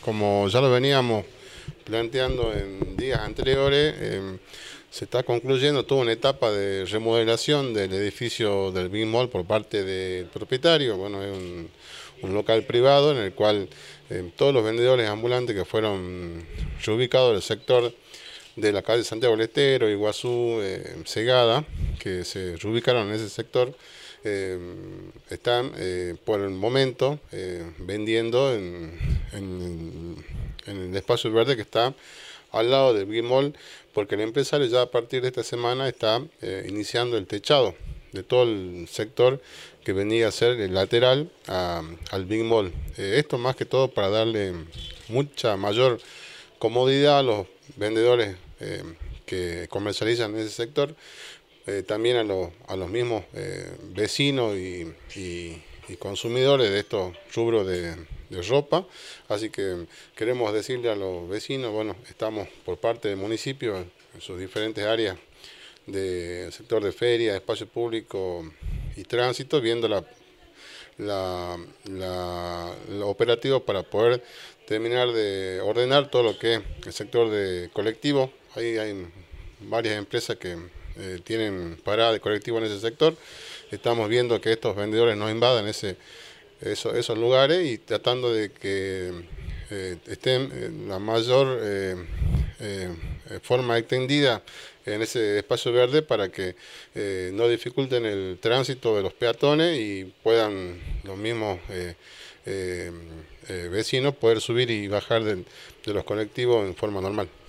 como ya lo veníamos planteando en días anteriores, se está concluyendo toda una etapa de remodelación del edificio del Big Mall por parte del propietario. Bueno, es un local privado en el cual todos los vendedores ambulantes que fueron reubicados del sector de la calle Santiago del Estero, Iguazú, Segada, que se reubicaron en ese sector, eh, están por el momento vendiendo en el espacio verde que está al lado del Big Mall, porque el empresario ya a partir de esta semana está iniciando el techado de todo el sector que venía a ser el lateral al Big Mall. Esto más que todo para darle mucha mayor comodidad a los vendedores que comercializan en ese sector, también a los mismos vecinos y consumidores de estos rubros de ropa. Así que queremos decirle a los vecinos, bueno, estamos por parte del municipio en sus diferentes áreas del sector de feria, espacio público y tránsito, viendo lo operativo para poder terminar de ordenar todo lo que es el sector de colectivo. Ahí hay varias empresas que tienen parada de colectivo en ese sector. Estamos viendo que estos vendedores no invadan esos lugares y tratando de que estén en la mayor forma extendida en ese espacio verde para que no dificulten el tránsito de los peatones y puedan los mismos vecinos poder subir y bajar de los colectivos en forma normal.